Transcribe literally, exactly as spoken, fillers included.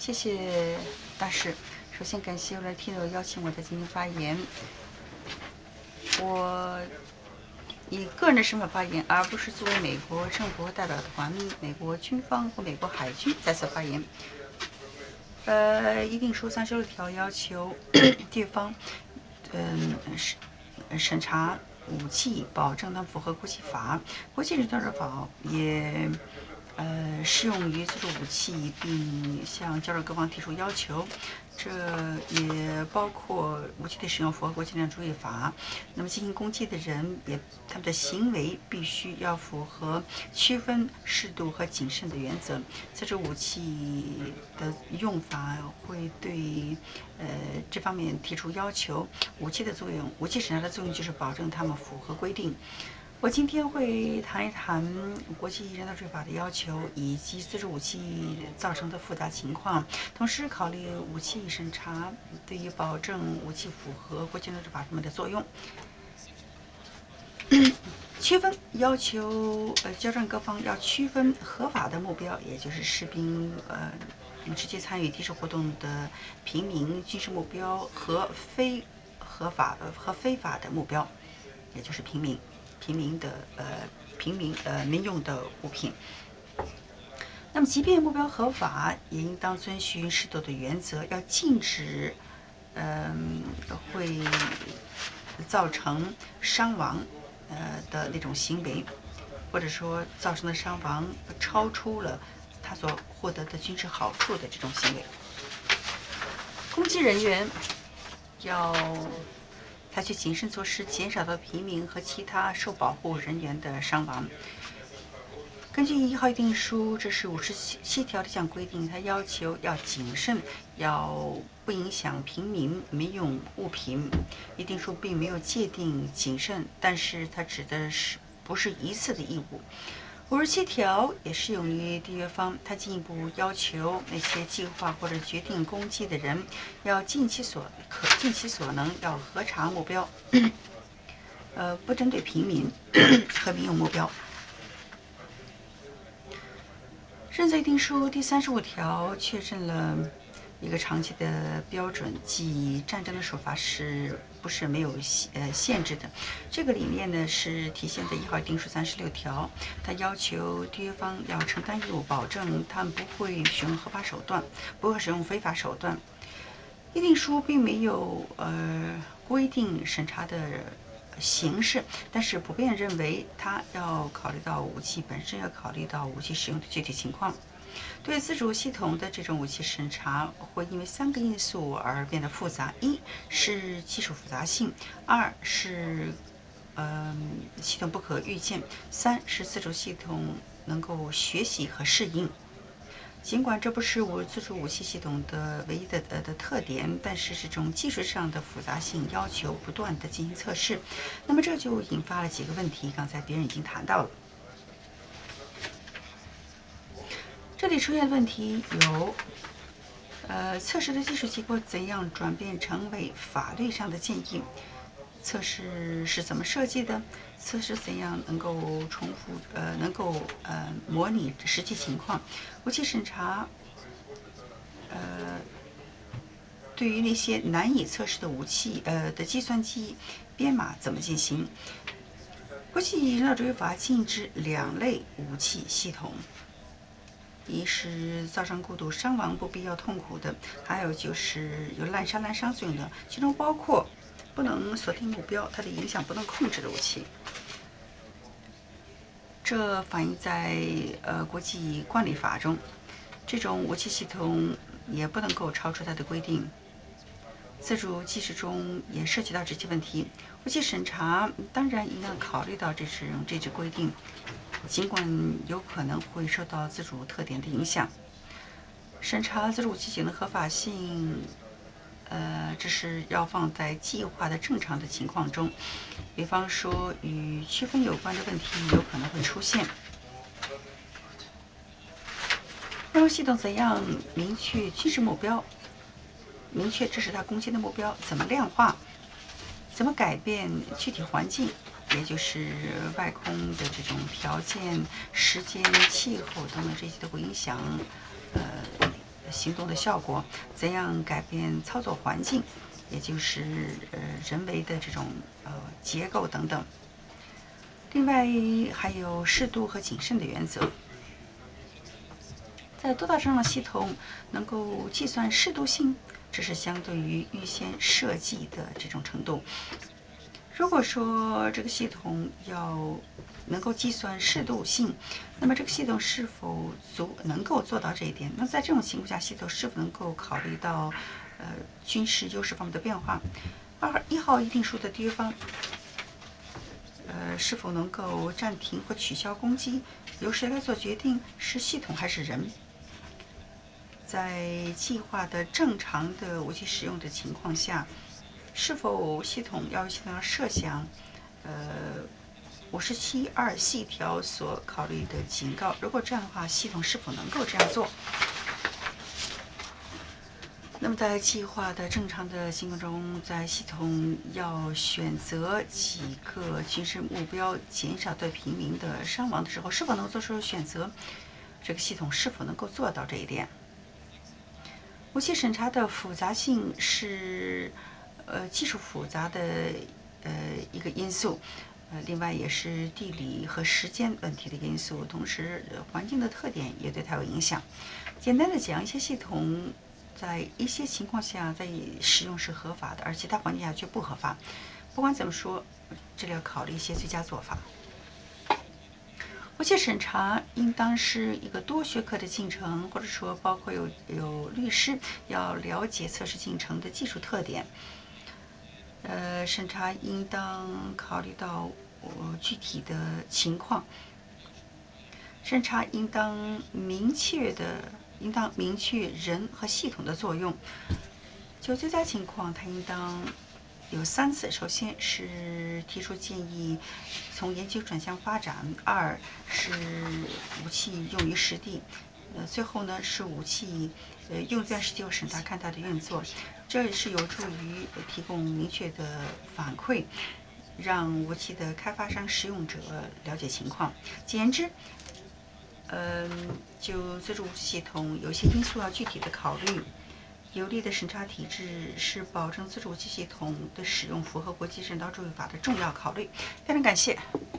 谢谢大使。首先感谢 Latino 邀请我在今天发言。我以个人的身份发言，而不是作为美国政府代表团、美国军方或美国海军在此发言。呃，议定书三十六条要求地方，嗯，审审查武器，保证它符合国际法。国际人道法也呃适用于自主武器，并向交涉各方提出要求。这也包括武器的使用符合国际人道主义法。那么进行攻击的人也，他们的行为必须要符合区分适度和谨慎的原则。自主武器的用法会对呃这方面提出要求。武器的作用，武器审查的作用就是保证它们符合规定。我今天会谈一谈国际人道主义法的要求以及自主武器造成的复杂情况，同时考虑武器审查对于保证武器符合国际人道主义法上面的作用。区分要求，呃，交战各方要区分合法的目标，也就是士兵，呃，直接参与敌视活动的平民军事目标和非合法和非法的目标，也就是平民。平民的呃平民呃民用的物品。那么，即便目标合法，也应当遵循适度的原则，要禁止，嗯、呃，会造成伤亡，呃的那种行为，或者说造成的伤亡超出了他所获得的军事好处的这种行为。攻击人员要采取谨慎措施，减少到平民和其他受保护人员的伤亡。根据一号议定书，这是五十七条的这项规定，它要求要谨慎，要不影响平民民用物品。议定书并没有界定谨慎，但是它指的是不是一次的义务。五十七条也适用于缔约方，它进一步要求那些计划或者决定攻击的人，要尽其所可尽其所能，要核查目标，呃，不针对平民和民用目标。认罪定书第三十五条确认了一个长期的标准，即战争的手法是不是没有呃限制的？这个理念呢是体现在一号定书三十六条，它要求缔约方要承担义务，保证他们不会使用合法手段，不会使用非法手段。议定书并没有呃规定审查的形式，但是普遍认为它要考虑到武器本身，要考虑到武器使用的具体情况。对自主系统的这种武器审查会因为三个因素而变得复杂：一是技术复杂性，二是嗯系统不可预见，三是自主系统能够学习和适应。尽管这不是我自主武器系统的唯一的呃的特点，但是这种技术上的复杂性要求不断的进行测试。那么这就引发了几个问题，刚才别人已经谈到了。这里出现的问题有，呃，测试的技术结果怎样转变成为法律上的建议？测试是怎么设计的？测试怎样能够重复呃能够呃模拟实际情况？武器审查，呃，对于那些难以测试的武器呃的计算机编码怎么进行？国际人道主义法禁止两类武器系统。一是造成过度伤亡、不必要痛苦的，还有就是有滥杀滥伤作用的，其中包括不能锁定目标、它的影响不能控制的武器。这反映在呃国际惯例法中，这种武器系统也不能够超出它的规定。自主技术中也涉及到这些问题，武器审查当然应当考虑到这种这支规定，尽管有可能会受到自主特点的影响。审查自主武器型的合法性，呃，这是要放在计划的正常的情况中，比方说与区分有关的问题有可能会出现。任务系统怎样明确军事目标？明确这是它攻击的目标，怎么量化？怎么改变具体环境？也就是外空的这种条件、时间、气候等等，这些都会影响呃行动的效果，怎样改变操作环境，也就是呃人为的这种呃结构等等。另外还有适度和谨慎的原则，在多大程度上系统能够计算适度性，这是相对于预先设计的这种程度。如果说这个系统要能够计算适度性，那么这个系统是否足能够做到这一点？那在这种情况下，系统是否能够考虑到呃军事优势方面的变化？二一号议定书的第一方，呃是否能够暂停或取消攻击，由谁来做决定？是系统还是人？在计划的正常的武器使用的情况下，是否系统要系统要设想，呃，五十七二细条所考虑的警告？如果这样的话，系统是否能够这样做？那么在计划的正常的情况中，在系统要选择几个军事目标，减少对平民的伤亡的时候，是否能做出选择？这个系统是否能够做到这一点？武器审查的复杂性是，呃，技术复杂的呃一个因素，呃，另外也是地理和时间问题的因素，同时环境的特点也对它有影响。简单的讲，一些系统在一些情况下在使用是合法的，而其他环境下却不合法。不管怎么说，这里要考虑一些最佳做法。武器审查应当是一个多学科的进程，或者说包括有有律师要了解测试进程的技术特点。呃，审查应当考虑到呃具体的情况。审查应当明确的，应当明确人和系统的作用。就最佳情况，它应当有三次：首先是提出建议，从研究转向发展；二是武器用于实地；呃，最后呢是武器呃用在实际后审查看它的运作。这也是有助于提供明确的反馈，让武器的开发商、使用者了解情况。简言之，嗯，就自主武器系统有些因素要具体的考虑。有力的审查体制是保证自主武器系统的使用符合国际人道主义法的重要考虑。非常感谢。